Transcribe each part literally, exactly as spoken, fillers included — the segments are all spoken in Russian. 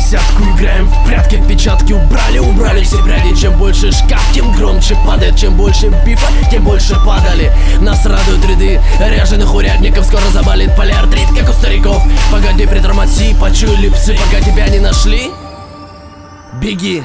десятку играем в прятки, отпечатки убрали, убрали все пряди. Чем больше шкаф, тем громче падает. Чем больше бифа, тем больше падали. Нас радуют ряды ряженых урядников. Скоро заболит полиартрит, как у стариков. Погоди, притормози, почули псы, пока тебя не нашли. Беги.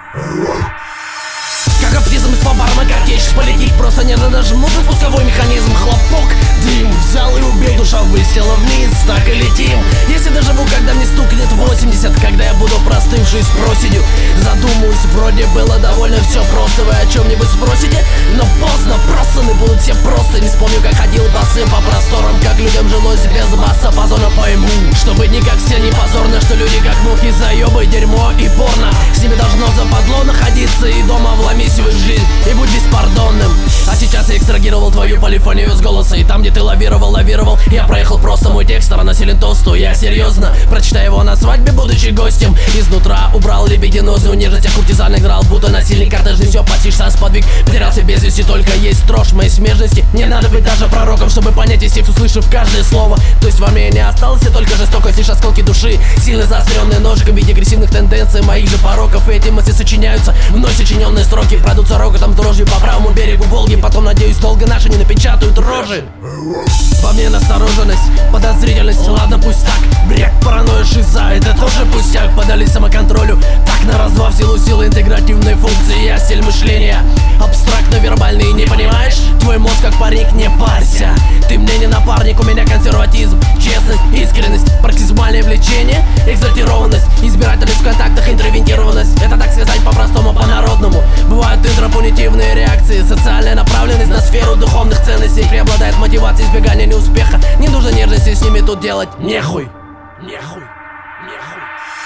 Как оптизм из фабарма картечь, полетит просто нежно нажмут на спусковой механизм. Хлопок, дым, взял и убил, душа высела вниз, так и летим. Если доживу, когда мне стукнет восемьдесят, когда я буду простывший с проседью, задумаюсь, вроде было довольно все просто. Вы о чем-нибудь спросите? Но поздно, просаны будут все просто. Не вспомню, как ходил босым по просторам, как людям жилось без баса. Позорно пойму, чтобы не как все не позорно, что люди как мухи, заебы, дерьмо и порно. С ними должно западло находиться, и дома вломись в их жизнь и будь беспардонным. А сейчас я экстрагировал твою полифонию с голоса, и там, где ты лавировал, лавировал, я проехал просто. Мой текст равносилен тосту. Я серьезно, прочитай его на свадьбе, будучи гостем. Изнутра убрал лебединозную нежность, а куртизан играл, будто насильник картежный. Все почти шанс подвиг, потерялся без вести, только есть дрожь моей смежности. Не надо быть даже пророком, чтобы понять из текст, услышав каждое слово. То есть во мне не осталось только жестокость, лишь осколки души, сильно заостренные ножиком в виде агрессивных тенденций моих же пороков. И эти мысли сочиняются, вновь сочиненные строки пройдутся рокотом дрожью по правому берегу Волги. Потом, надеюсь, долго наши не напечатают рожи. Во мне настороженность, подозрительность, ладно пусть так. Бред, паранойя, шиза, это тоже пустяк. Подались самоконтролю, так на раз-два в силу силы интегративной функции. Я стиль мышления, абстрактно-вербальный, не понимаешь? Твой мозг как парник, не парься. Ты мне не напарник, у меня консерватизм, честность, искренность, практизмальное влечение, экзальтированность, избирательность в контактах, интровентированность. Это, так сказать, по-простому, по-народному. Бывают интрапунитивные реакции, социальная направленность на сферу духовных ценностей. Преобладает мотивация избегания неуспеха. Не нужно нежности, с ними тут делать нехуй. Нехуй, нехуй.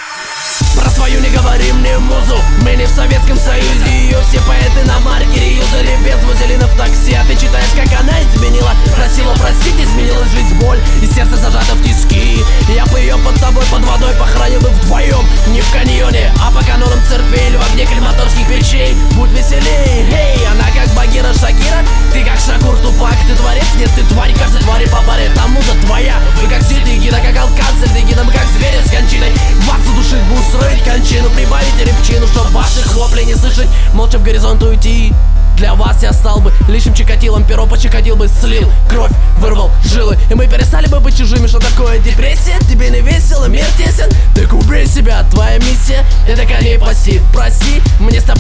Про свою не говори мне музу, мы не в Советском Союзе. Ее все поэты на маркере юзали без вазелина в такси. А ты читаешь, как она изменила, просила простить, изменилась жизнь, боль, и сердце зажато в тиски. Я бы ее под тобой, под водой похоронил бы вдвоем, не в каньоне, а по канонам церкви или в огне крематорских печей. Будь веселей, эй, она как Багира Шакира, ты как Шакур Тупак. Ты творец, нет, ты тварь, каждой твари по паре, там муза твоя. Вы как Сиди Гида, как Алканцель, ты гидом, как звери с кончиной. Вас задушить, будут строить кончину, прибавите репчину, чтоб ваши хлопли не слышать, молча в горизонт уйти. Для вас я стал бы лишним чикатилом, перо почекатил бы, слил кровь, вырвал жилы, и мы перестали бы быть чужими. Что такое депрессия? Тебе не весело, мир тесен? Так убей себя, твоя миссия — это коней пасти. Прости, мне с тобой